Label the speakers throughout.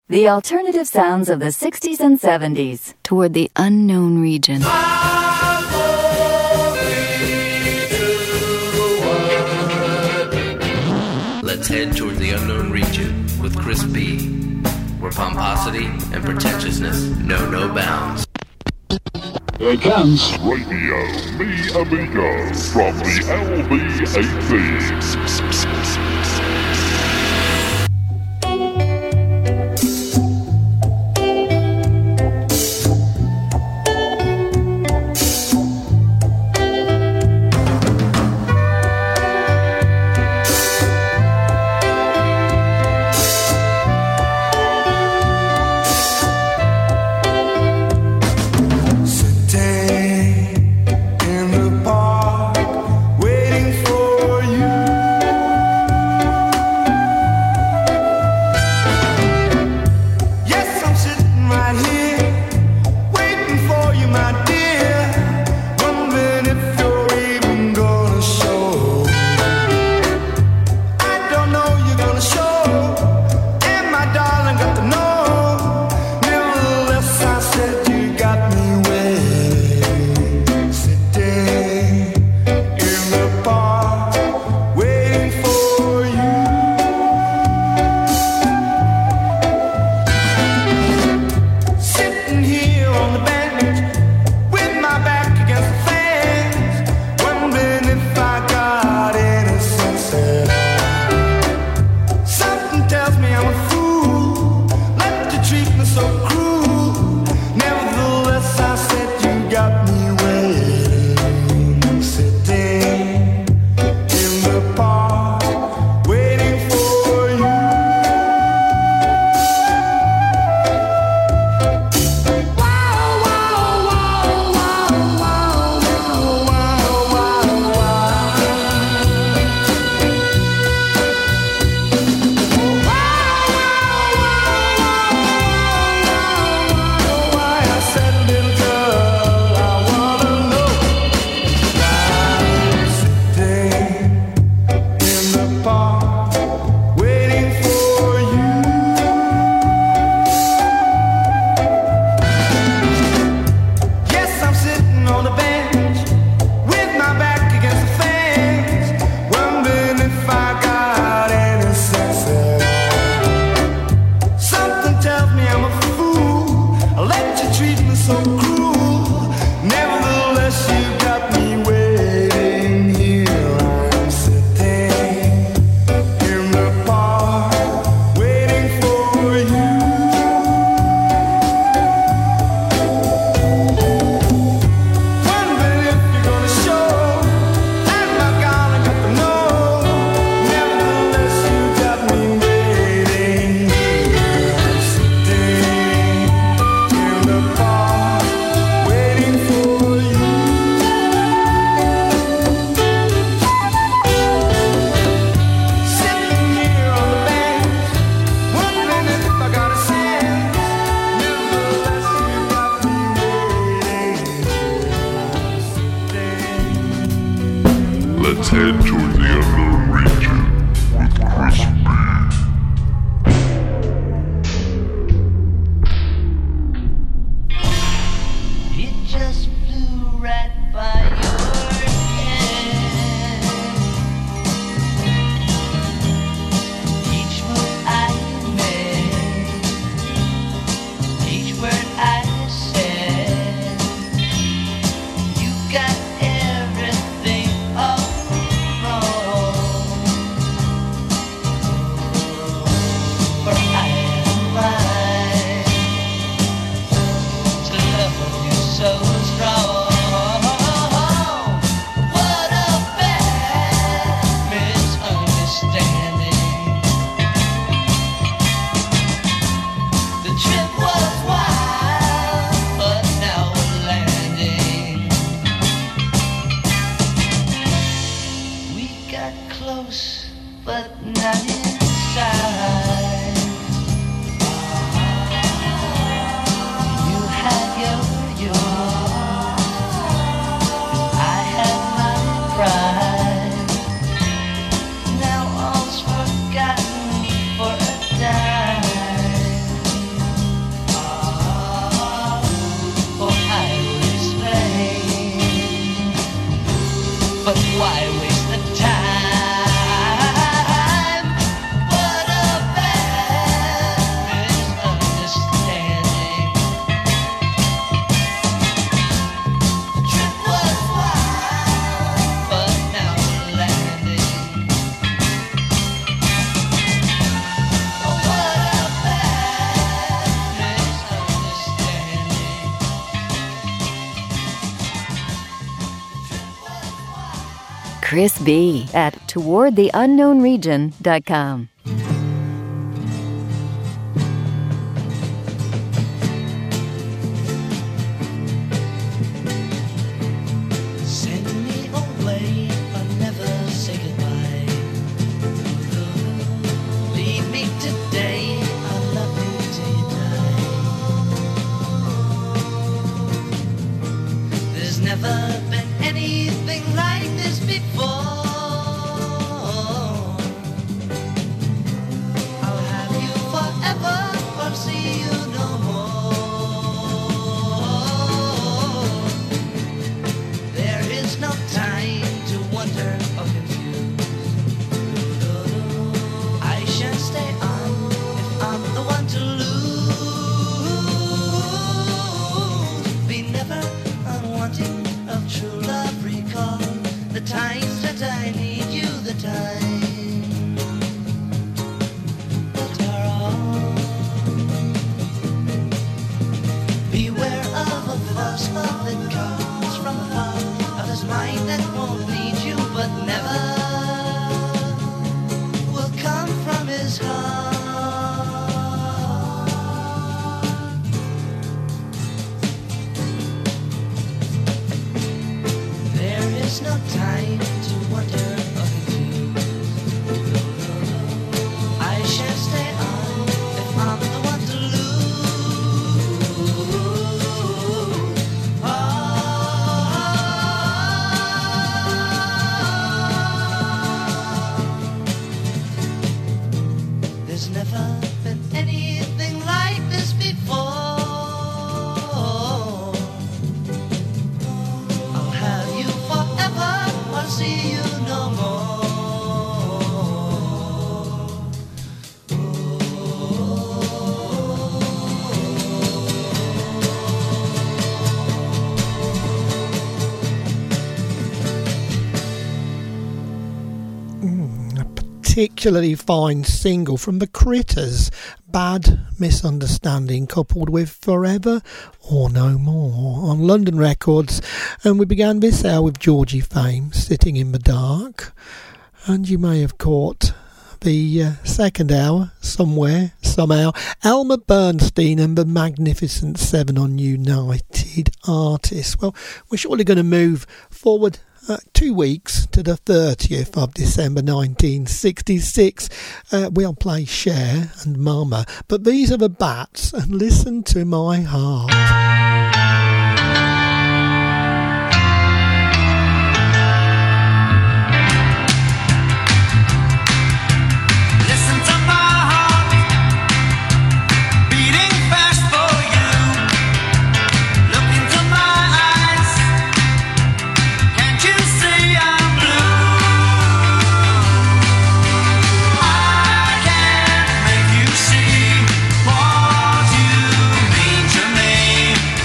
Speaker 1: The alternative sounds of the 60s and 70s. Toward the unknown region.
Speaker 2: Let's head toward the unknown region with Chris B, where pomposity and pretentiousness know no bounds.
Speaker 3: Here it comes. Radio Mi Amigo from the LB18.
Speaker 4: why waste the time? What a bad misunderstanding. The trip was wild, but now we're landing. Oh, what a bad misunderstanding.
Speaker 1: Chris B. at towardtheunknownregion.com.
Speaker 4: Send me away or never say goodbye. Leave me today or love me till you die. There's never been anything like this before. I'll have you forever or see you no more. There is no time to wonder or confuse. I shan't stay on if I'm the one to lose. Be never unwanting of true love. Recall the times that I need you, the time that are all. Beware of a false love that comes from afar, of this mind that won't need you but never will come from his heart. There is no time to wonder or confuse. I shan't stay on if I'm the one to lose. There's never been anything like this before. I'll have you forever or see you no more.
Speaker 5: A particularly fine single from the Critters, Bad Misunderstanding, coupled with Forever or No More on London Records. And we began this hour with Georgie Fame, Sitting in the Dark. And you may have caught the second hour, somewhere, somehow, Elmer Bernstein and the Magnificent Seven on United Artists. Well, we're surely going to move forward 2 weeks to the 30th of December 1966. We'll play Cher and Mama, but these are the Bats, and Listen to My Heart.
Speaker 6: Listen to my heart beating fast for you. Look into my eyes. Can't you see I'm blue? I can't make you see what you mean to me.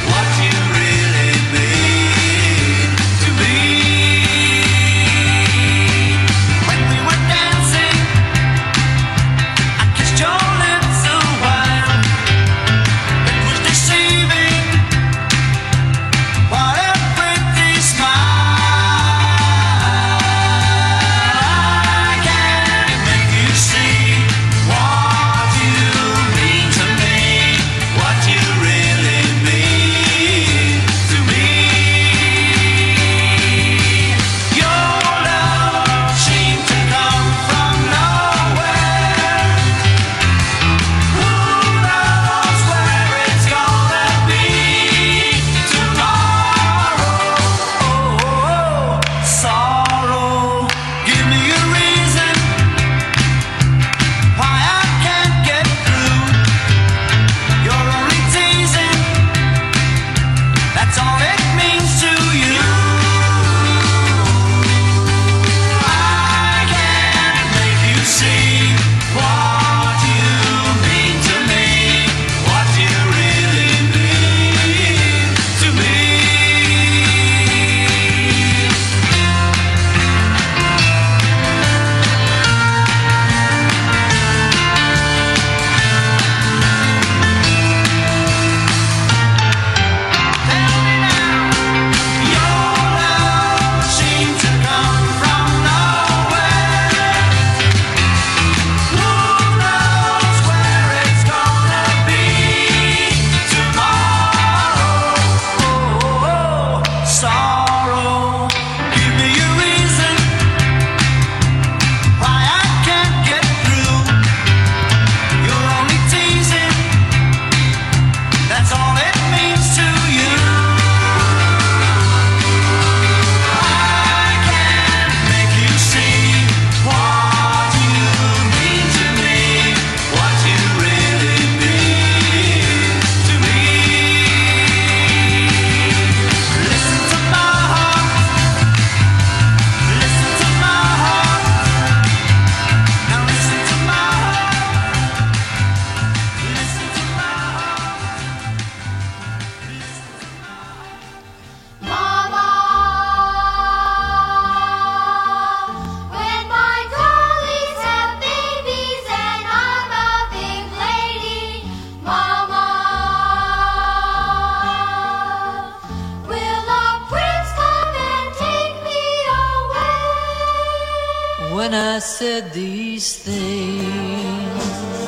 Speaker 7: said these things,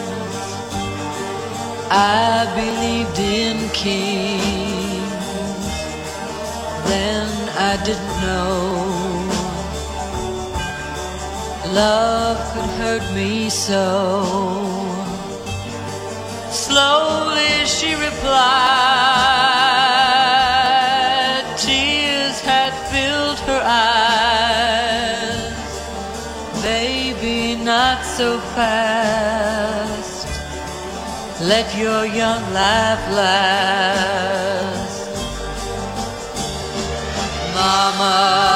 Speaker 7: I believed in kings. Then I didn't know love could hurt me so. Slowly she replied, tears had filled her eyes. Baby, not so fast. Let your young life last. Mama,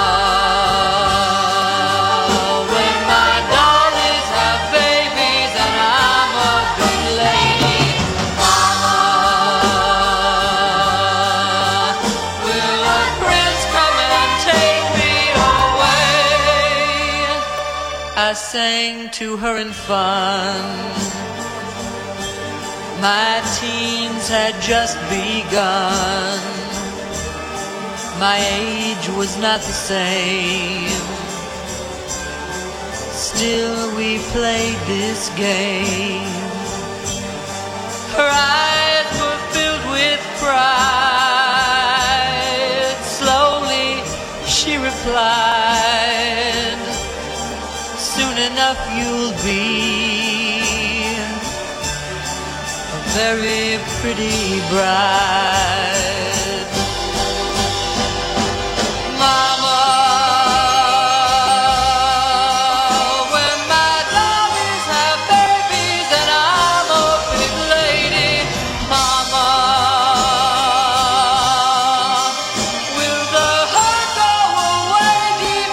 Speaker 7: I sang to her in fun. My teens had just begun. My age was not the same. Still we played this game. Her eyes were filled with pride. Slowly she replied, soon enough you'll be a very pretty bride. Mama, when my daughters have babies and I'm a big lady, Mama, will the hurt go away deep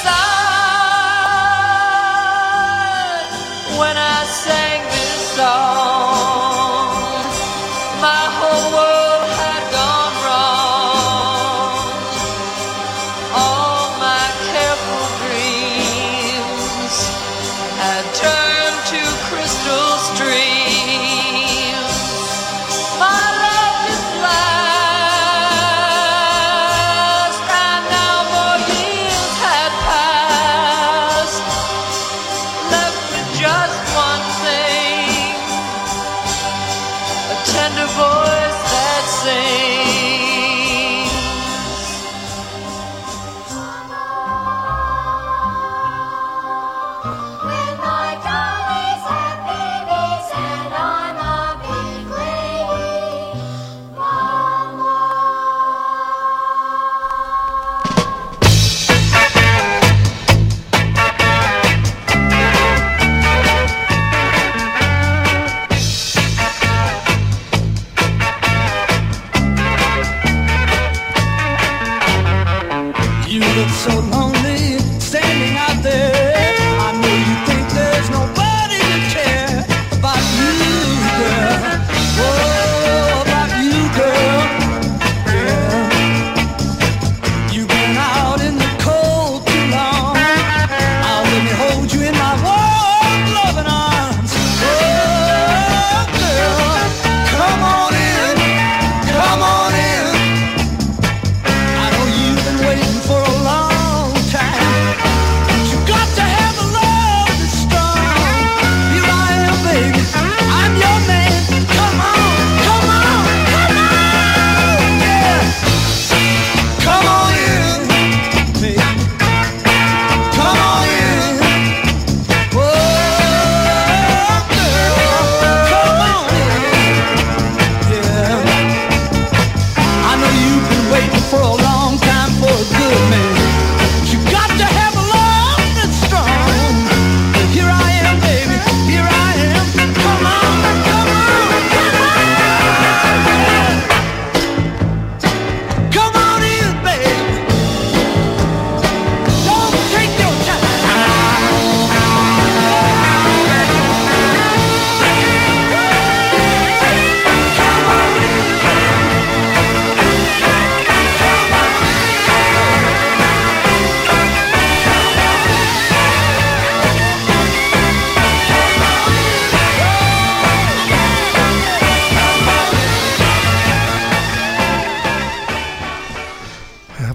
Speaker 7: inside? When I sang this song, my whole world had gone wrong. All my careful dreams had turned to crystal streams. My love didn't last, and now more years had passed. Left with just one thing, a tender voice that sings.
Speaker 8: When my dollies have babies and I'm a big lady, Mama.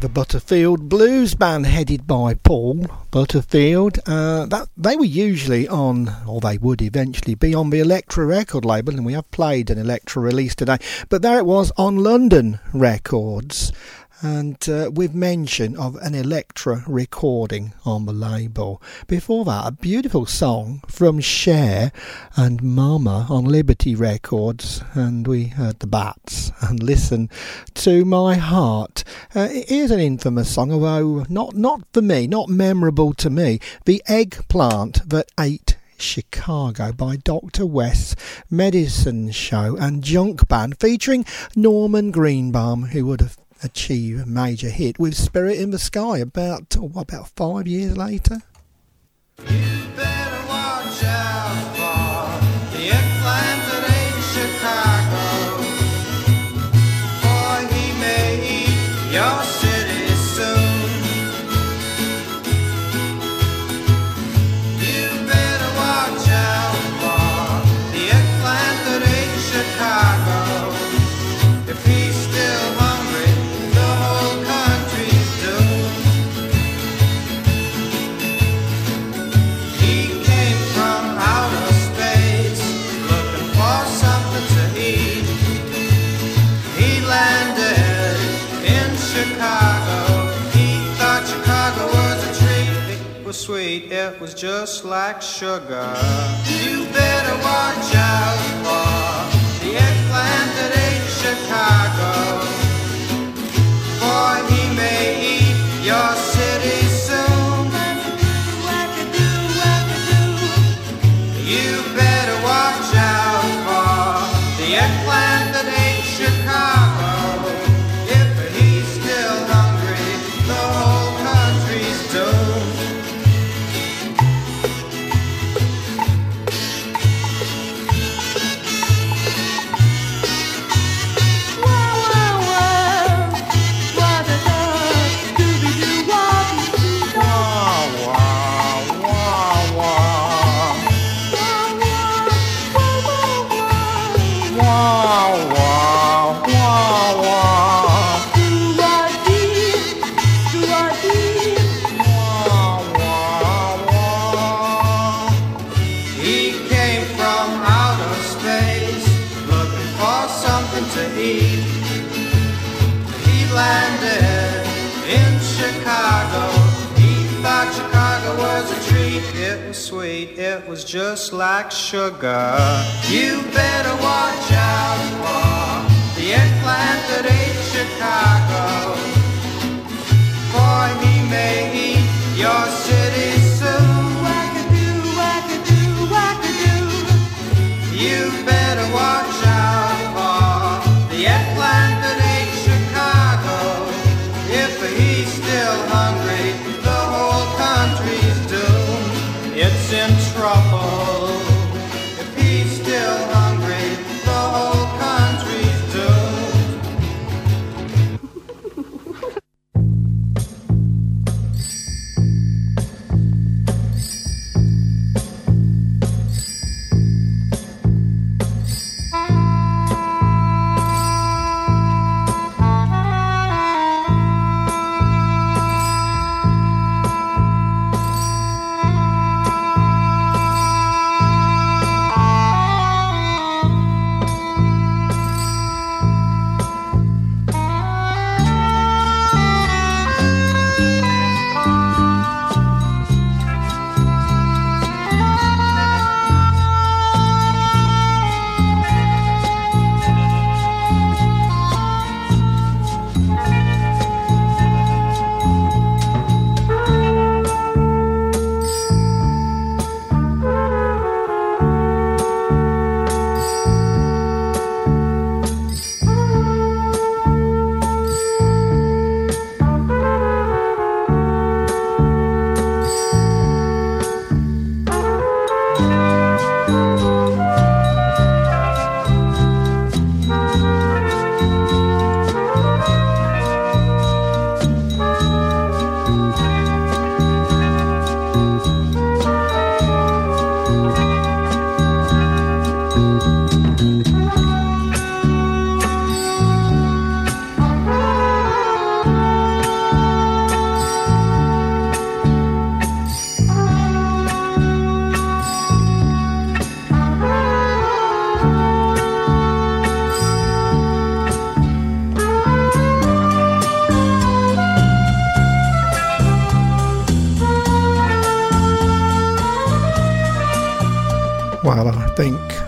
Speaker 5: the Butterfield Blues Band headed by Paul Butterfield. That they were usually on, or they would eventually be on, the Elektra record label, and we have played an Elektra release today, but there it was on London Records, and with mention of an Elektra recording on the label. Before that, a beautiful song from Cher and Mama on Liberty Records, and we heard the Bats and Listen to My Heart. It is an infamous song, although not for me, not memorable to me. The Eggplant That Ate Chicago by Dr. West's Medicine Show and Junk Band, featuring Norman Greenbaum, who would have achieve a major hit with Spirit in the Sky about 5 years later.
Speaker 6: You better watch out for the eggplant that ain't Chicago, for he may eat your city soon. You better watch out for the eggplant that ain't Chicago. If he's still hungry, the whole country's doomed. He came from outer space, looking for something to eat. He landed in Chicago. He thought Chicago was a treat. It was sweet, it was just like sugar. You better watch out for the eggplant that ate Chicago, for he may eat your city soon. You better watch out for the eggplant that ate Chicago. If he's still hungry, the whole country's doomed. He came from outer space, looking for something to eat. He landed in Chicago. He thought Chicago was a treat. It was sweet, it was just like sugar. You better watch out for the eggplant that ate Chicago, for he may eat your city soon. Wackadoo, wackadoo, wackadoo. You better watch out for the eggplant that ate Chicago. If he's still hungry, the whole country's doomed. It's in trouble. If he's still hungry, the whole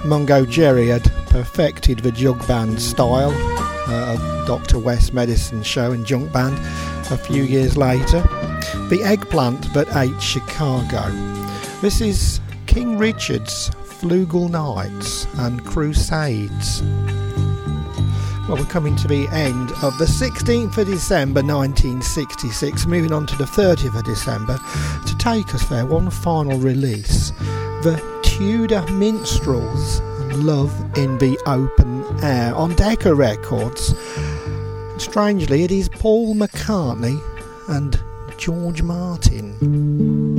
Speaker 5: Mungo Jerry had perfected the jug band style of Dr. West's Medicine Show and Junk Band a few years later. The eggplant that ate Chicago. This is King Richard's Flugel Nights and Crusades. Well, we're coming to the end of the 16th of December 1966, moving on to the 30th of December to take us there, one final release, the Tudor Minstrels and Love in the Open Air on Decca Records. And strangely, it is Paul McCartney and George Martin.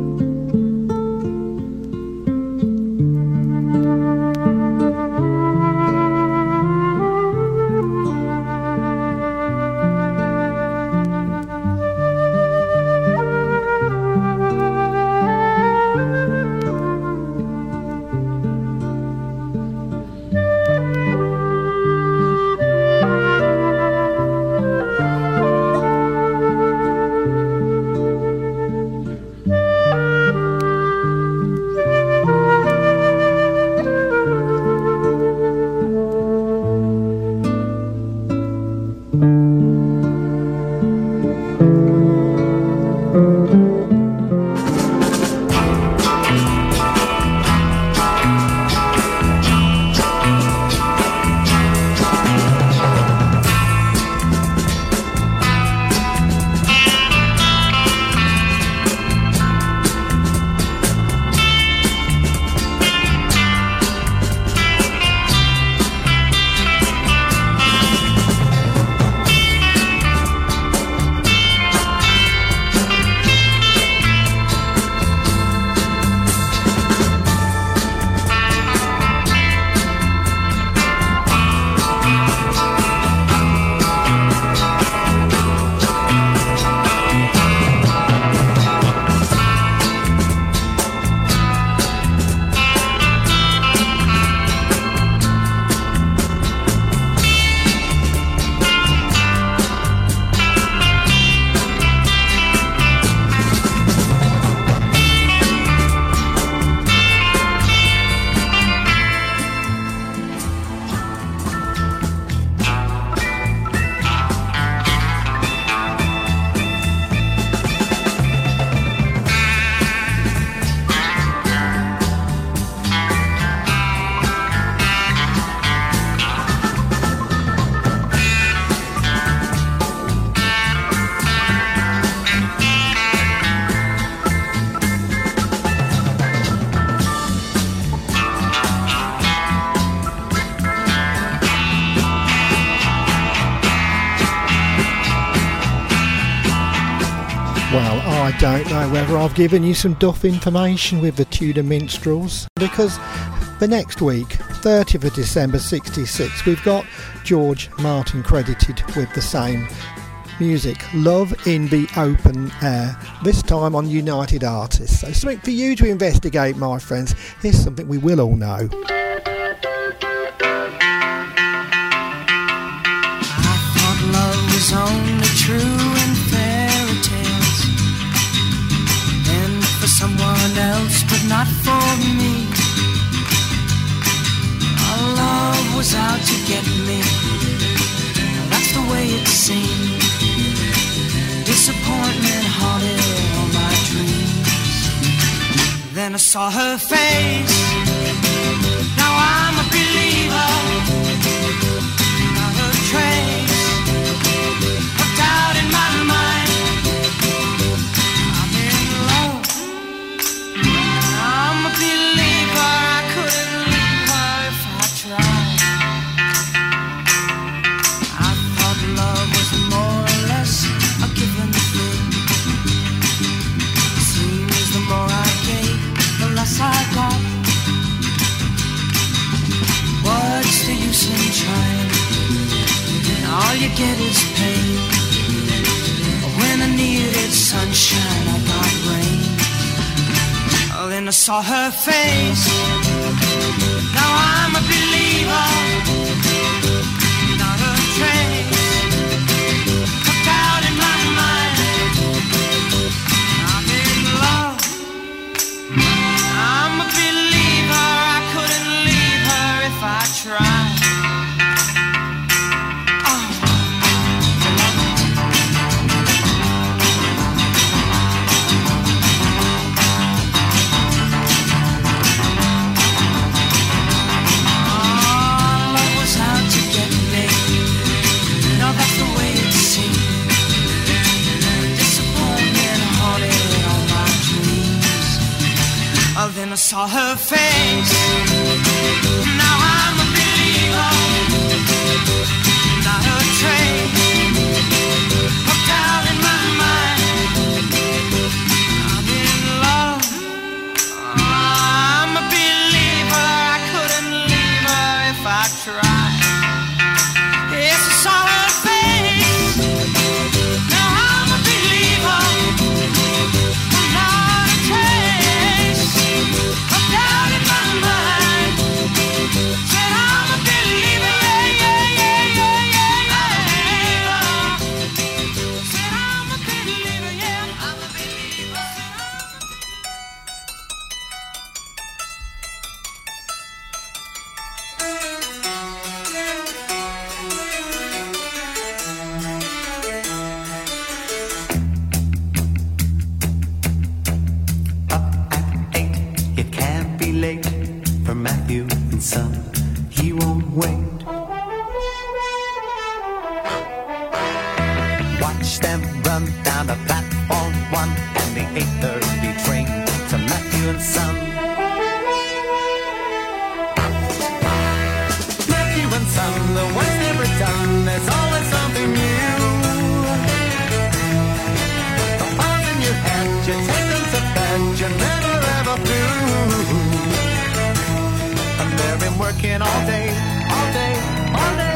Speaker 5: I don't know whether I've given you some duff information with the Tudor Minstrels, because the next week, 30th of December 66, we've got George Martin credited with the same music, Love in the Open Air, this time on United Artists. So something for you to investigate, my friends. Here's something we will all know.
Speaker 6: I thought love was only true in fairy tales, and for someone else, but not for me. Our love was out to get me, that's the way it seemed. Disappointment haunted all my dreams. Then I saw her face, now I'm a believer. Not a trace of doubt in my mind. I'm in love, I'm a believer. I couldn't leave her if I tried. I thought love was more or less a given thing. Seems the more I gave, the less I got. What's the use in trying? All you get is pain. When I needed sunshine, I got rain. Oh, then I saw her face. Now I'm a believer. Not a trace of doubt in my mind. I'm in love, I'm a believer. I couldn't leave run down to platform 1 and the 8:30 train to Matthew and Son. Matthew and Son, the work's never done, there's always something new. The files in your head, you take them to bed, you're never ever through. And they've been working all day, all day, all day.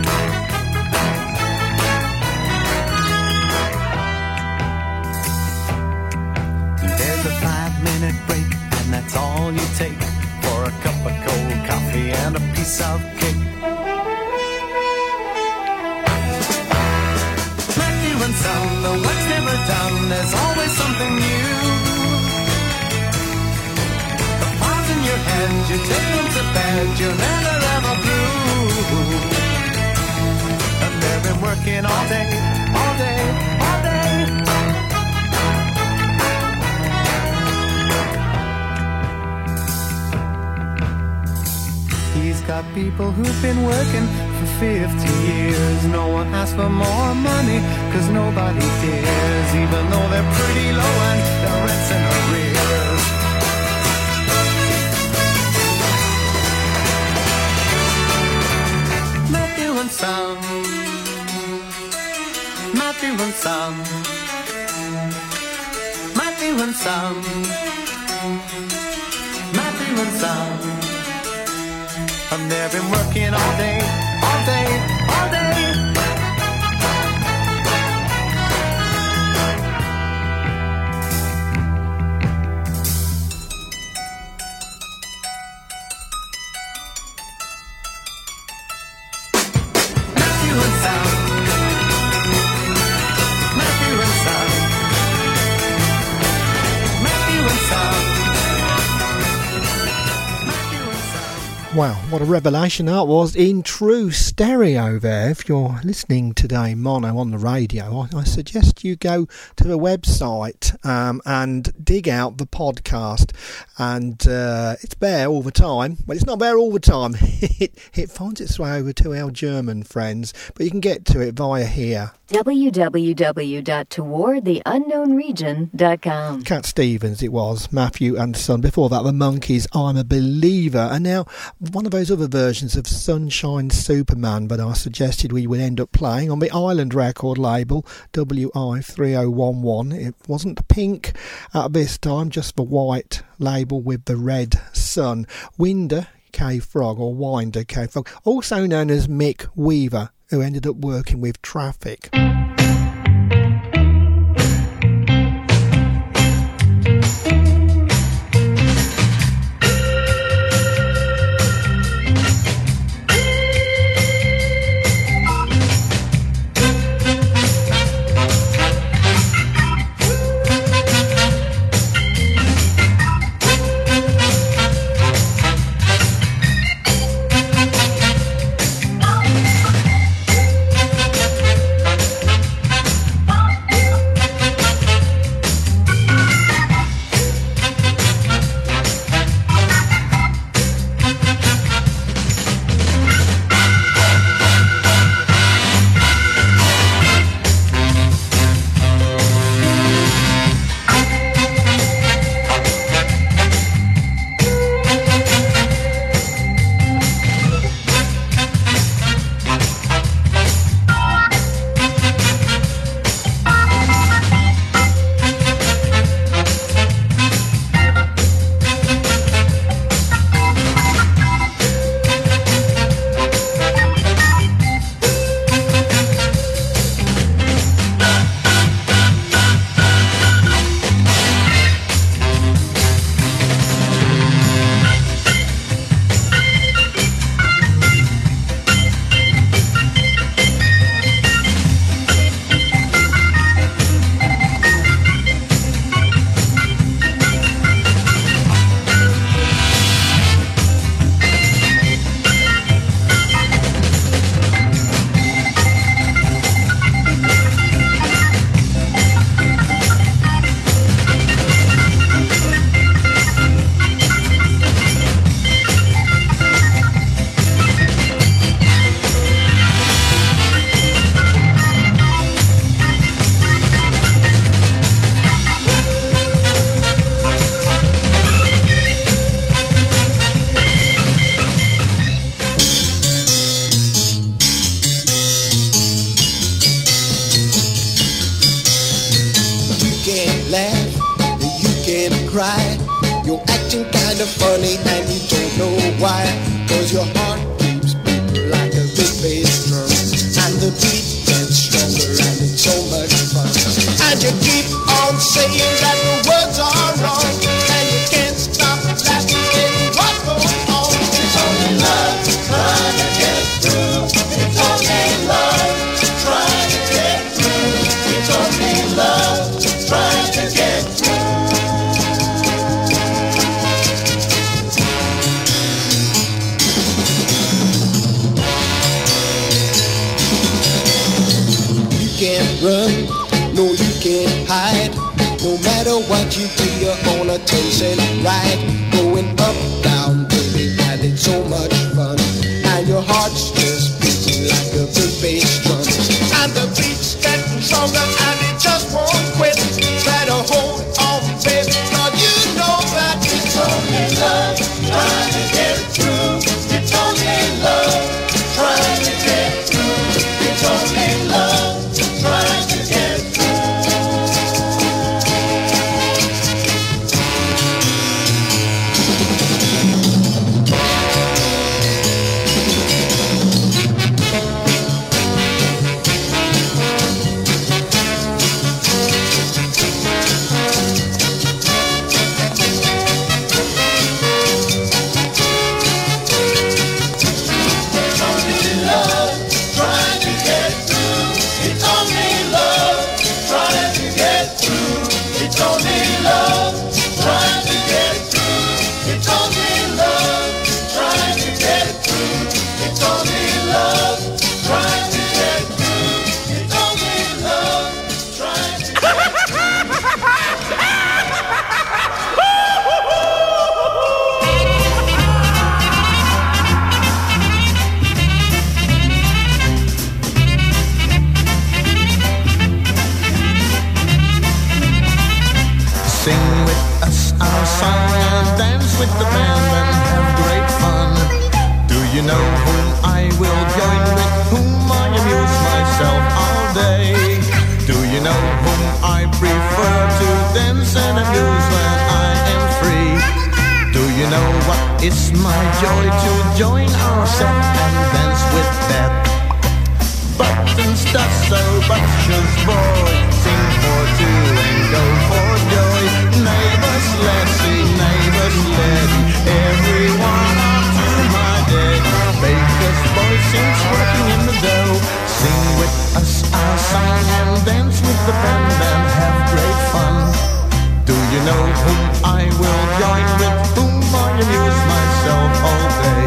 Speaker 6: There's a 5-minute break, and that's all you take for a cup of cold coffee and a piece of cake. Matthew and Son, the work's never done, there's always something new. The files in your head, you take them to bed, you're never ever through. And they've been working all day, all day, all day. He's got people who've been working for 50 years. No one asks for more money, cause nobody dares, even though they're pretty low and their rent's in arrears. Matthew and Son, Matthew and Son, Matthew and Son, Matthew and Son. And they've been working all day, all day, all day. Matthew and Son, Matthew and Son, Matthew and Son.
Speaker 5: Wow, what a revelation that was in true stereo there. If you're listening today mono on the radio, I suggest you go to the website and dig out the podcast. And it's there all the time. Well, it's not there all the time. It finds its way over to our German friends, but you can get to it via here.
Speaker 1: www.towardtheunknownregion.com.
Speaker 5: Cat Stevens it was, Matthew and Son. Before that, the Monkees, I'm a Believer. And now, one of those other versions of Sunshine Superman that I suggested we would end up playing on the Island record label, WI3011. It wasn't pink at this time, just the white label with the red sun. Winder K. Frog, or Winder K. Frog, also known as Mick Weaver, who ended up working with Traffic.
Speaker 6: cry. You're acting kind of funny and you don't know why. 'Cause your heart keeps beating like a big bass drum. And the beat gets stronger and it's so much fun. And you keep on saying that the words are wrong. And you can't stop laughing at what goes on. It's only love trying to get through. It's only love trying to get through. It's only love trying to get through. You can't run, no you can't hide. No matter what you do, you're on a ten-cent ride. Going up, down, baby, and it's so much fun. And your heart's just beating like a big bass drum. And the beat's getting stronger and it just won't quit. Try to hold on, baby, 'cause you know that it's only love trying to get through. It's only love trying to get through. It's only love trying to get through. With the band and have great fun. Do you know whom I will join with, whom I amuse myself all day? Do you know whom I prefer to dance and amuse when I am free? Do you know what is my joy to join ourselves and dance with that? Buttons, does so, butchers, boy, sing for two and go for joy. Neighbors, let's sing, neighbors, let's everyone up to my daddy. Baker's boy sings working in the dough. Sing with us our song and dance with the band and have great fun. Do you know whom I will join with, whom I amuse myself all day?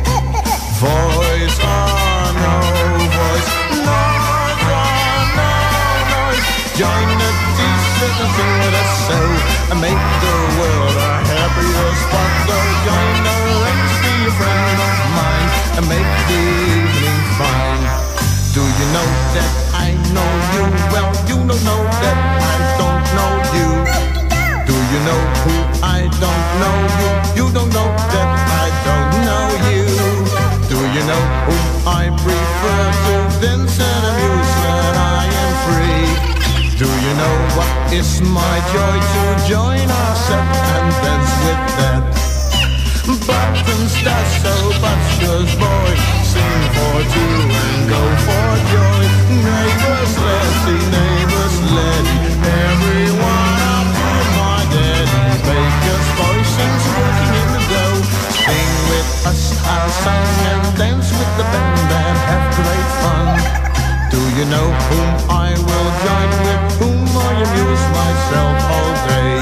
Speaker 6: Voice or no voice, noise or no noise. Join the t-shirt and sing with us so, and make the world a happier spot. So join the ranks, be a friend of mine, and make the evening fine. Do you know that I know you? Well, you don't know that I don't know you. Do you know who I don't know you? You don't know that I don't know you. Do you know whom I prefer to dance and amuse when I am free? Do you know what is my joy to join ourselves and dance with that? Buttons, does so, butchers, boy, sing for two and go for joy. Neighbors, let's see, neighbors, let's everyone up to my daddy. Baker's boy sings working in the dough. Sing with us our song and dance with the band and have great fun. Do you know whom I will join with, whom I amuse myself all day?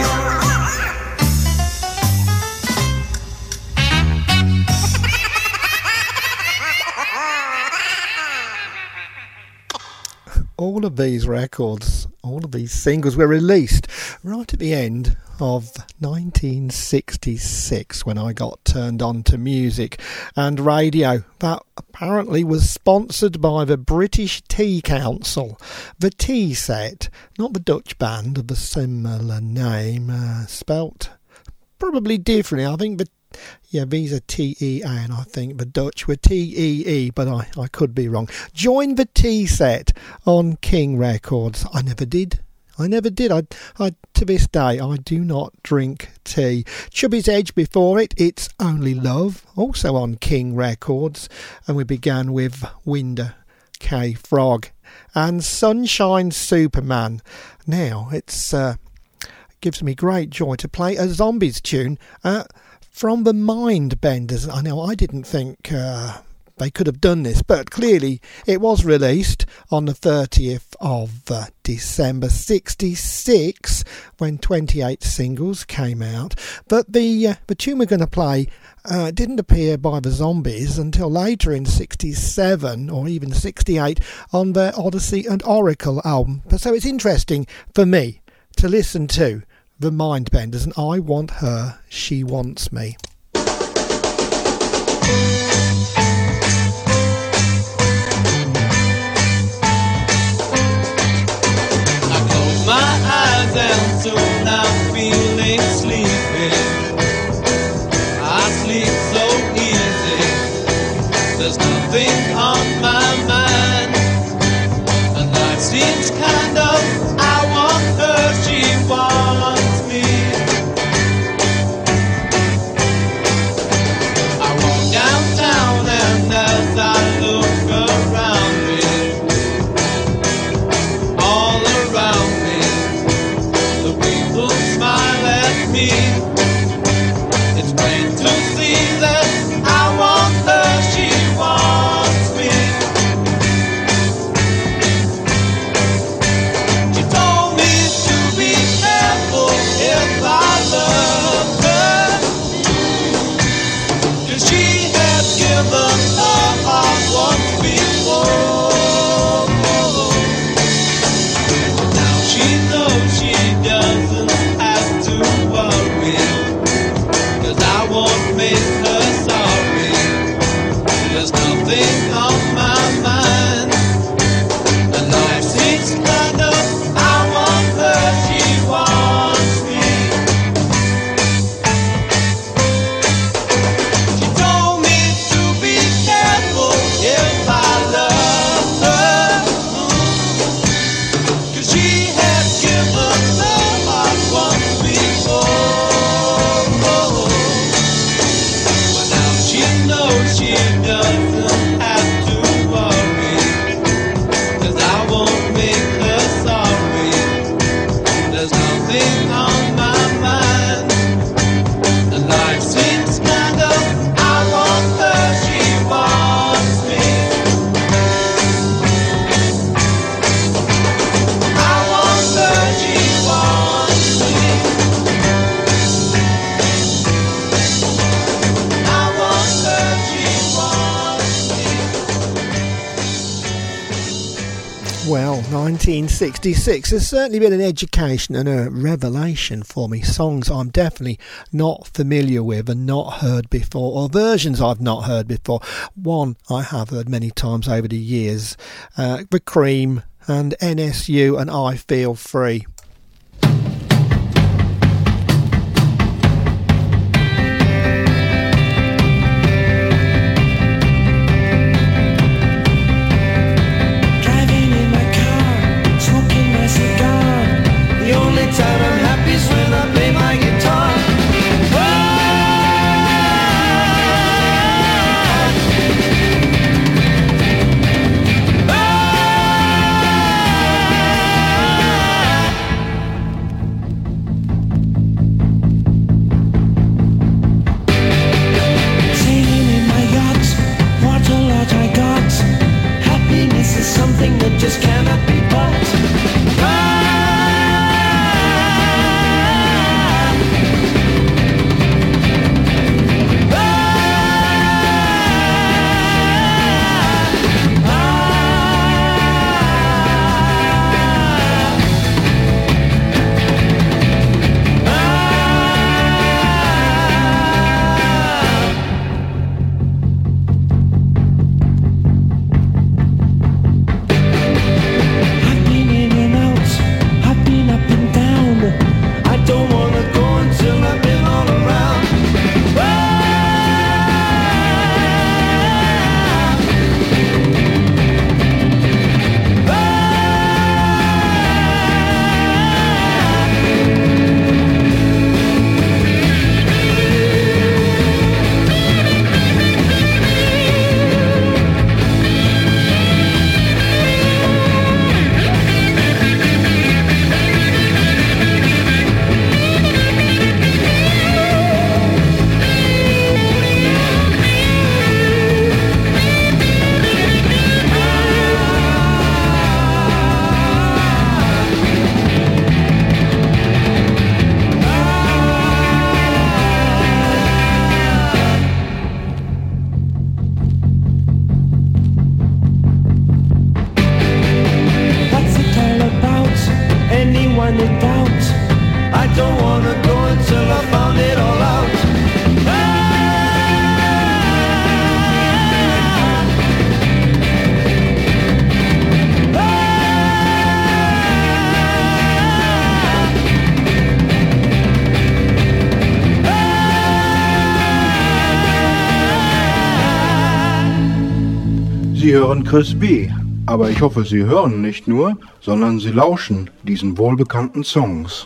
Speaker 5: All of these records, all of these singles were released right at the end of 1966 when I got turned on to music and radio. That apparently was sponsored by the British Tea Council. The Tea Set, not the Dutch band of a similar name, spelt probably differently. I think these are TEA and I think the Dutch were TEE, but I could be wrong. Join the Tea Set on King Records. I never did I never did. I to this day, I do not drink tea. Chubby's Edge before it, It's Only Love, also on King Records. And we began with Winder K. Frog and Sunshine Superman. Now, it's gives me great joy to play a Zombies tune from the Mindbenders. I know I didn't think they could have done this, but clearly it was released on the 30th of December 66 when 28 singles came out. But the tune we're going to play didn't appear by the Zombies until later in 67 or even 68 on their Odyssey and Oracle album. So it's interesting for me to listen to the Mindbenders and I Want Her, She Wants Me.
Speaker 6: My eyes and soon I'm feeling sleepy. I sleep so easy. There's nothing on my mind, and life seems kind of. I want her, she wants me. I walk downtown and as I look around me, all around me. Smile at me. It's plain to see that I want her, she wants me. She told me to be careful if I love her, 'cause she had given her heart once before. Now she knows she doesn't to worry, 'cause I won't make her sorry. There's nothing on my mind, and life seems kind of. I want her, she wants me. She told me to be careful if I love her, 'cause she had given her heart once before. But now she knows she doesn't have to worry, 'cause I won't make her sorry. There's nothing on my mind, and life seems kind of. I want her, she wants me. I want her, she wants me. I want her, she wants me.
Speaker 5: Well, 1966 has certainly been an education and a revelation for me. Songs I'm definitely not familiar with and not heard before, or versions I've not heard before. One I have heard many times over the years, The Cream and NSU and I Feel Free.
Speaker 6: Driving in my car, smoking my cigar. The only time I'm happy is when I play my guitar.
Speaker 9: Sie hören Chris B. Aber ich hoffe, Sie hören nicht nur, sondern Sie lauschen diesen wohlbekannten Songs.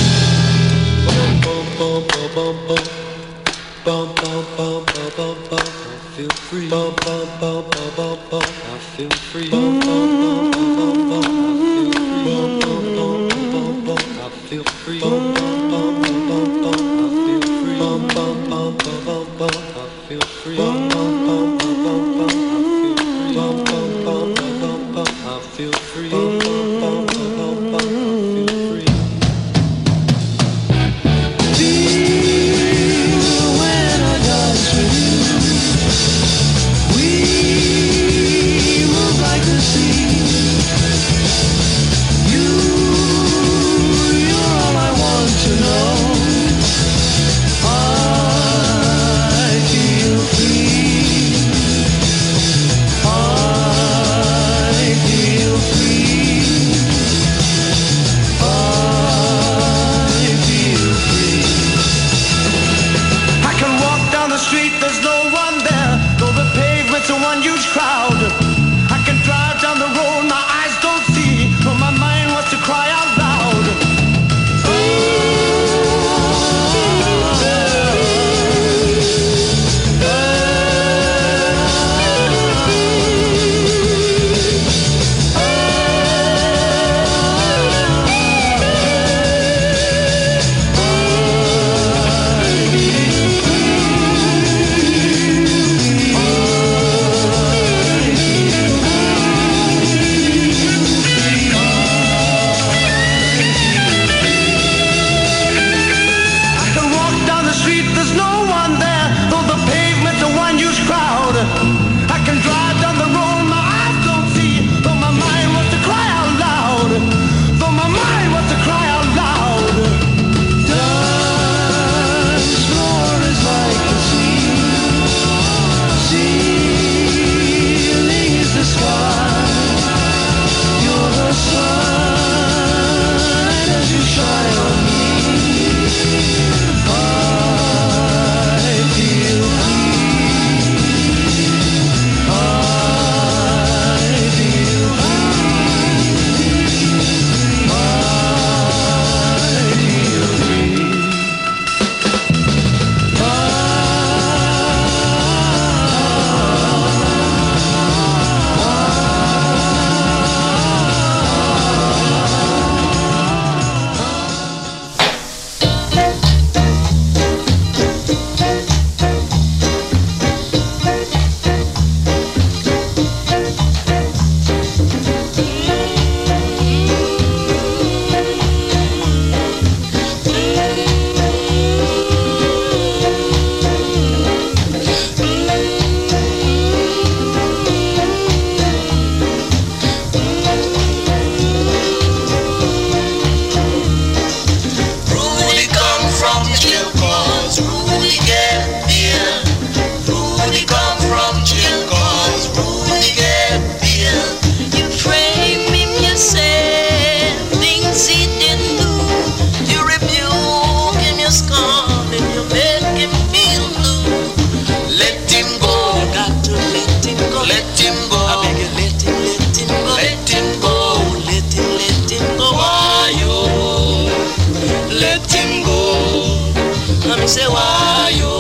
Speaker 10: say why you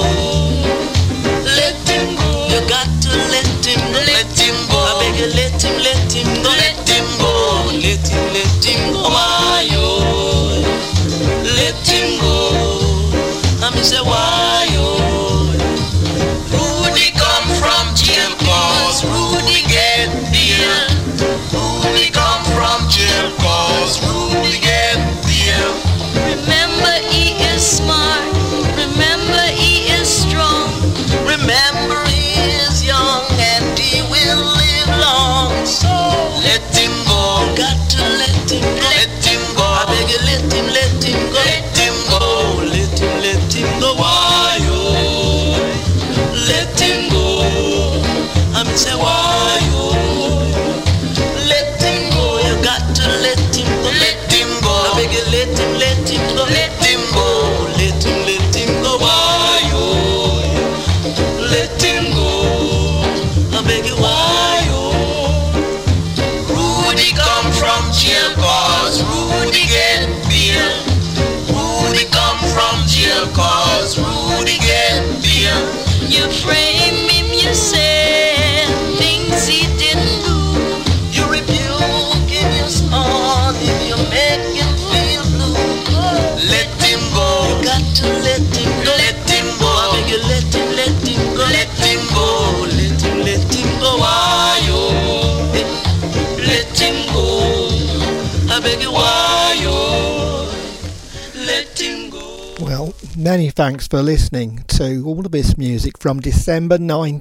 Speaker 10: let him go. You got to let him go. Let him go. I beg you, let him go. Let him go. Let him go. Why you let him go? I me say why you. Rudy come from jail cause Rudy get beer. Rudy come from jail cause Rudy get beer.
Speaker 11: Remember he is smart. Remember he is strong.
Speaker 10: Remember he is young and he will live long. So let him go.
Speaker 11: Got to let him go.
Speaker 10: Let him go.
Speaker 11: I beg you, let him go.
Speaker 10: Let him go.
Speaker 11: Let him go.
Speaker 10: Why you let him go?
Speaker 11: I me say why you
Speaker 10: Let him go.
Speaker 11: you got to let him go.
Speaker 10: Let him go.
Speaker 11: I beg you, let him go.
Speaker 10: Let him go.
Speaker 11: Let him go.
Speaker 10: Why you let him go?
Speaker 11: I beg you, why you
Speaker 5: Many thanks for listening to all of this music from December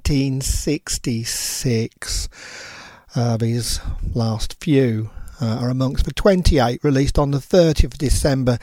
Speaker 5: 1966. These last few are amongst the 28 released on the 30th of December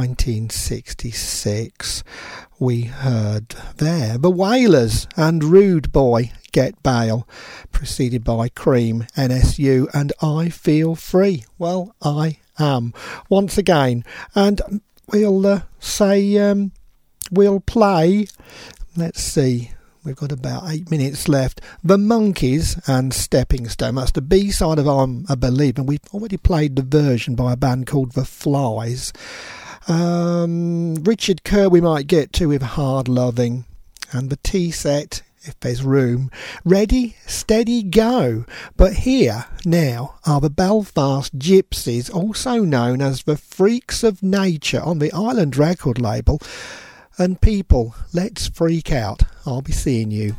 Speaker 5: 1966. We heard there The Wailers and Rude Boy Get Bail, preceded by Cream, NSU and I Feel Free. Well, I am once again, and we'll we'll play, let's see, we've got about 8 minutes left, The Monkees and Stepping Stone. That's the B-side of I'm a Believer, and we've already played the version by a band called The Flies. Richard Kerr we might get to with Hard Loving, and the T-set, if there's room, Ready, Steady, Go. But here now are the Belfast Gypsies, also known as the Freaks of Nature, on the Island record label. And people, let's freak out. I'll be seeing you.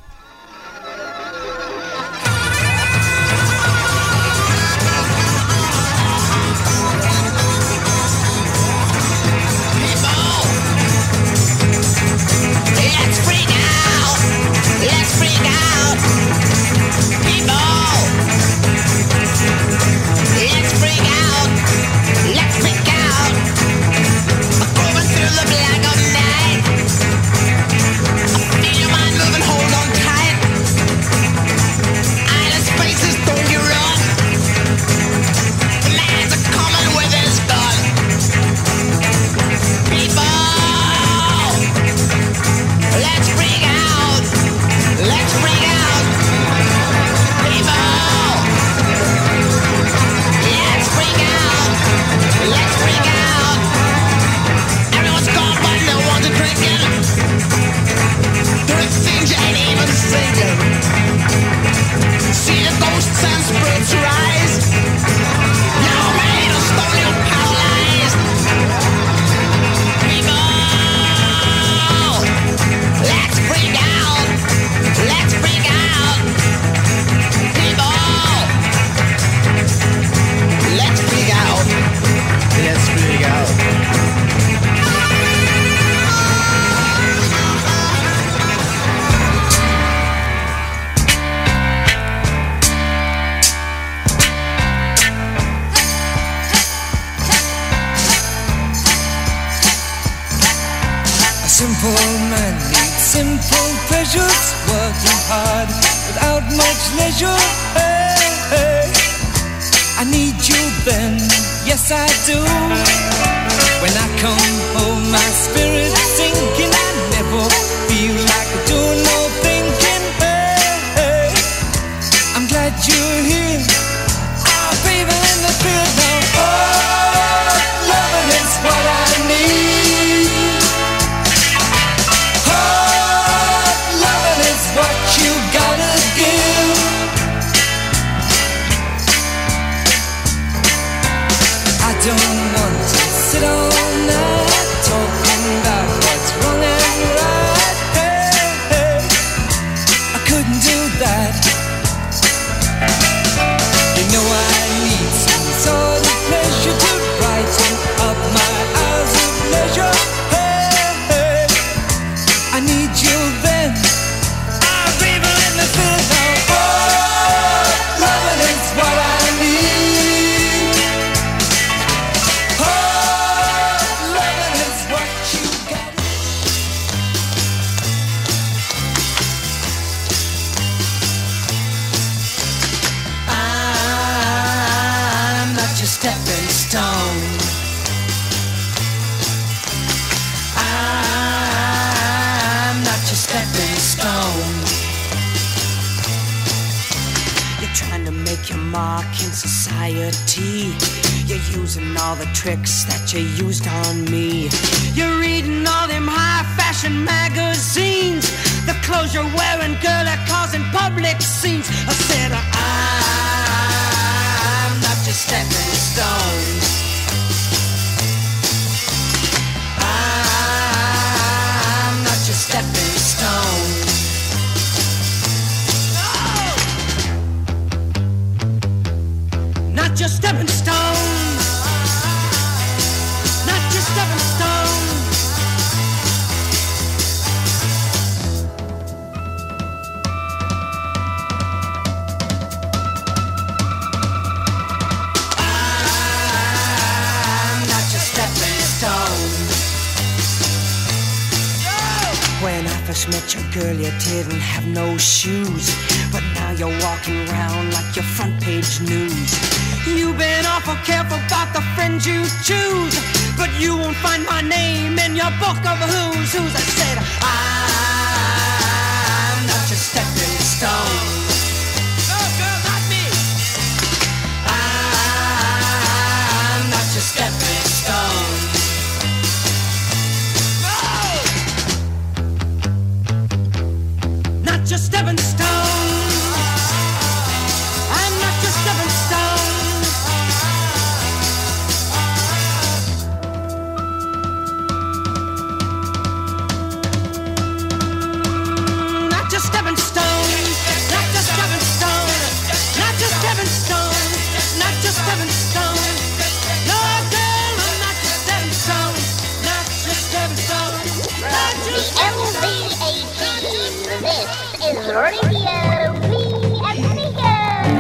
Speaker 12: Tricks that you used on me. You're reading all them high fashion magazines. The clothes you're wearing, girl, are causing public scenes. I said, I'm not just stepping stones. I'm not just stepping stones. No! Not just stepping stones. Stepping stone. first met your girl, you didn't have no shoes. But now you're walking around like your front page news. You've been awful careful about the friends you choose, but you won't find my name in your book of who's who's. I said, I'm not your stepping stone. No, girl, not me. I'm not your stepping stone. No! Not your stepping stone. I'm not your stepping stone. Not your stepping stone. Not your stepping stone. Not your stepping stone. Not your stepping stone. No, girl, I'm not your stepping stone. Not your stepping stone. Not your stepping stone.
Speaker 8: This is Radio Free Amigo.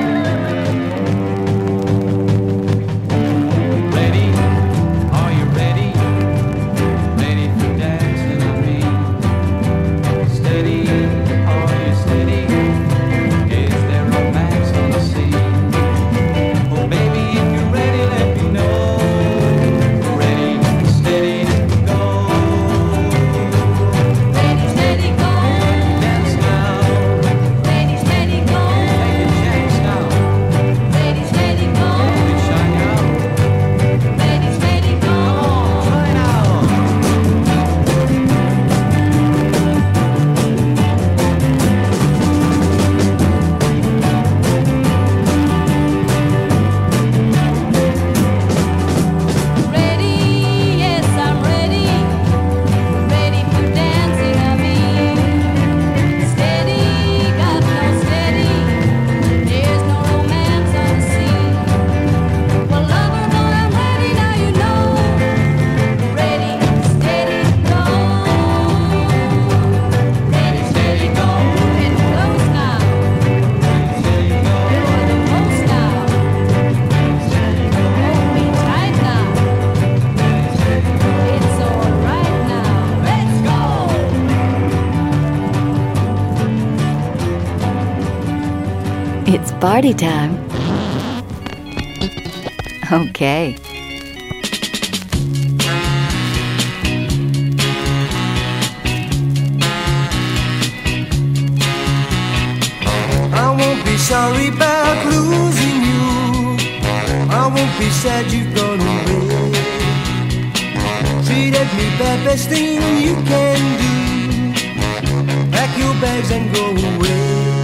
Speaker 6: Ready? Are you ready? Ready for dancing with me? Steady? Are you steady? Is there romance on the sea? Oh baby, if you're ready, let me know. Ready, steady, go.
Speaker 11: Ready, steady, go.
Speaker 6: Dance now.
Speaker 11: Ready, steady, go.
Speaker 6: Take a chance now.
Speaker 11: Ready, steady, go.
Speaker 6: Baby, shine out.
Speaker 11: Ready, steady, go.
Speaker 6: Try it out.
Speaker 11: Ready, yes, I'm ready. Ready for dancing, I mean. Steady, got no steady. There's no romance on the scene. Well, lover boy, I'm ready, now you know. Ready, steady, go. Ready, steady, go. Getting close now. You're the most now. Hold me tight now. It's all right now. Let's go.
Speaker 1: It's party time. Okay.
Speaker 12: I won't be sorry about losing you. I won't be sad you've gone away. Treated me bad, best thing you can do. Pack your bags and go away.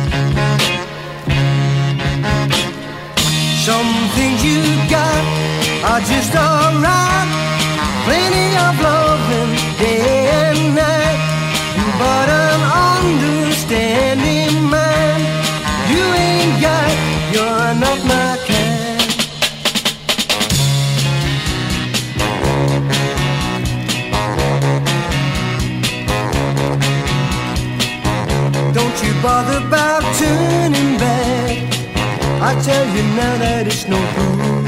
Speaker 12: Some things you got are just alright. Plenty of loving day and night. But an understanding man you ain't got. You're not my kind. Don't you bother about turning back. I tell you now that it's no good.